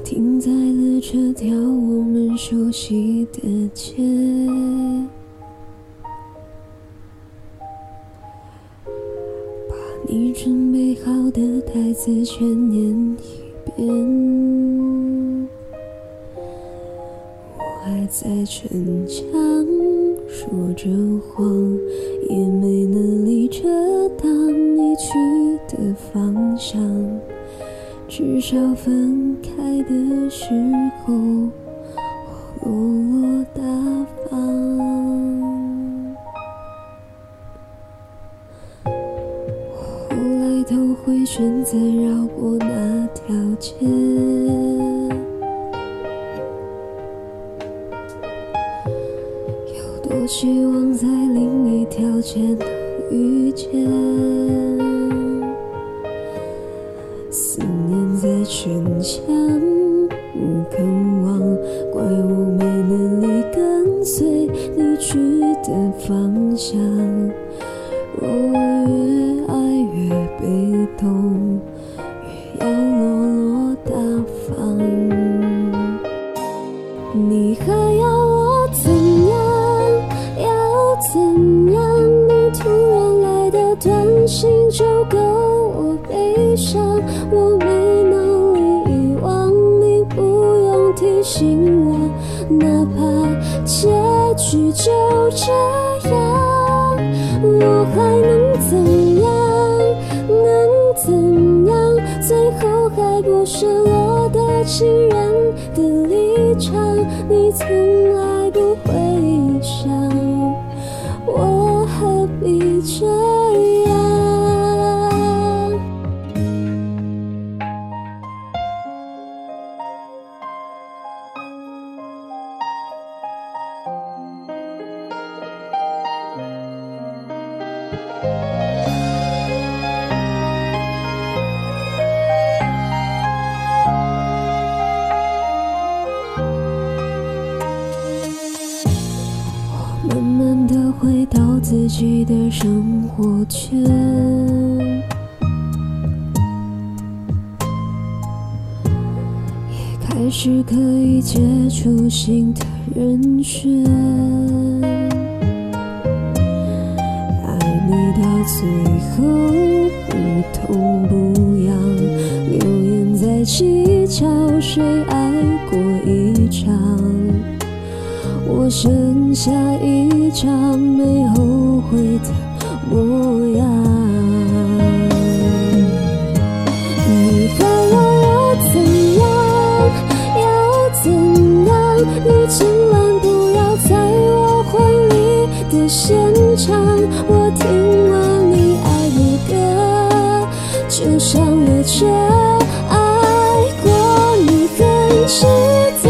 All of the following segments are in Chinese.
停在了这条我们熟悉的街，把你准备好的台词全念一遍。我还在逞强，说着谎，也没能力遮挡你去的方向。至少分开的时候，我落落大方。后来都会选择绕过那条街，有多希望在另一条街能遇见。思念在逞强，渴望，怪我没能力跟随你去的方向。若我越爱越被动，越要落落大方。你还要我怎样？要怎样？你突然来的短信就够我悲伤。我没能力遗忘你，不用提醒我，哪怕结局就这样，我还能怎样？能怎样？最后还不是落得情人的立场，你从来不会想，我何必这样？慢慢地回到自己的生活圈，也开始可以接触新的人选。爱你到最后不痛不痒，留言在计较谁爱过一场。我剩下一张没后悔的模样。你还要我怎样？要怎样？你千万不要在我婚礼的现场。我听完你爱的歌，就上了车，爱过你很值得。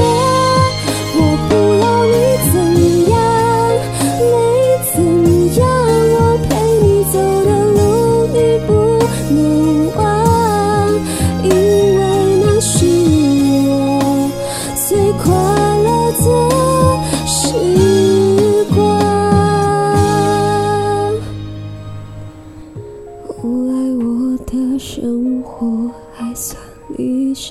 后来我的生活还算理想，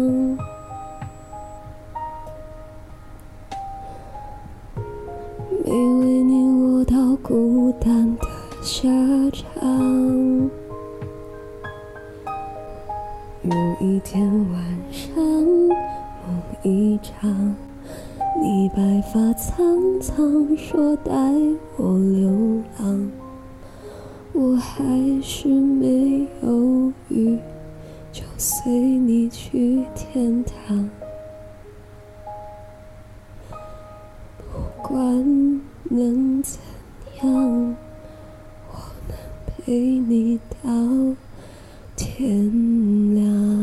没为你落到孤单的下场。有一天晚上梦一场，你白发苍苍说带我流浪，我还是没犹豫，就随你去天堂。不管能怎样，我能陪你到天亮。